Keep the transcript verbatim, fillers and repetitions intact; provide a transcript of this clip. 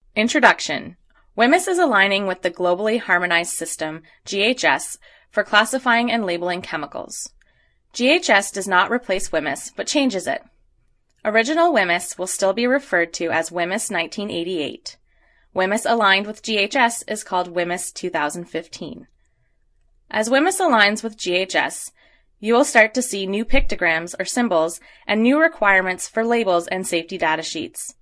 Introduction. WHMIS is aligning with the Globally Harmonized System, G H S, for classifying and labeling chemicals. G H S does not replace WHMIS, but changes it. Original WHMIS will still be referred to as WHMIS nineteen eighty-eight. WHMIS aligned with G H S is called WHMIS two thousand fifteen. As WHMIS aligns with G H S, you will start to see new pictograms or symbols and new requirements for labels and safety data sheets.